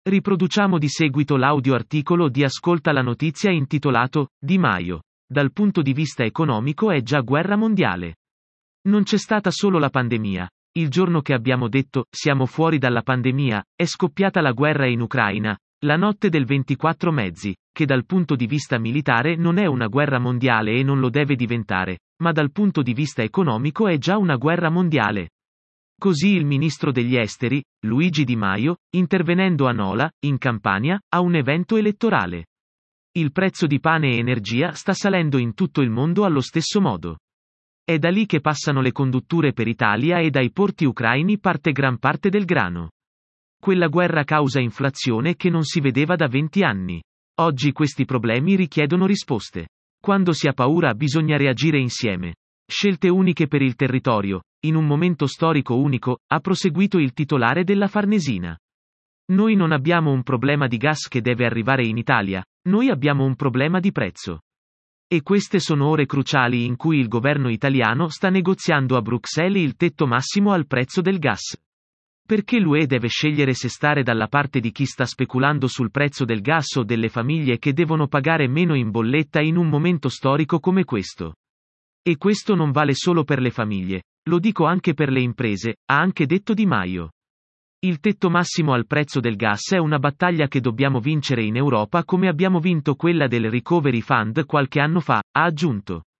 Riproduciamo di seguito l'audio articolo di Ascolta la notizia intitolato Di Maio. Dal punto di vista economico è già guerra mondiale. Non c'è stata solo la pandemia. Il giorno che abbiamo detto siamo fuori dalla pandemia, è scoppiata la guerra in Ucraina, la notte del 24 mezzi, che dal punto di vista militare non è una guerra mondiale e non lo deve diventare, ma dal punto di vista economico è già una guerra mondiale. Così il ministro degli esteri, Luigi Di Maio, intervenendo a Nola, in Campania, a un evento elettorale. Il prezzo di pane e energia sta salendo in tutto il mondo allo stesso modo. È da lì che passano le condutture per Italia e dai porti ucraini parte gran parte del grano. Quella guerra causa inflazione che non si vedeva da 20 anni. Oggi questi problemi richiedono risposte. Quando si ha paura bisogna reagire insieme. Scelte uniche per il territorio, in un momento storico unico, ha proseguito il titolare della Farnesina. Noi non abbiamo un problema di gas che deve arrivare in Italia, noi abbiamo un problema di prezzo. E queste sono ore cruciali in cui il governo italiano sta negoziando a Bruxelles il tetto massimo al prezzo del gas. Perché l'UE deve scegliere se stare dalla parte di chi sta speculando sul prezzo del gas o delle famiglie che devono pagare meno in bolletta in un momento storico come questo. E questo non vale solo per le famiglie, lo dico anche per le imprese, ha anche detto Di Maio. Il tetto massimo al prezzo del gas è una battaglia che dobbiamo vincere in Europa come abbiamo vinto quella del Recovery Fund qualche anno fa, ha aggiunto.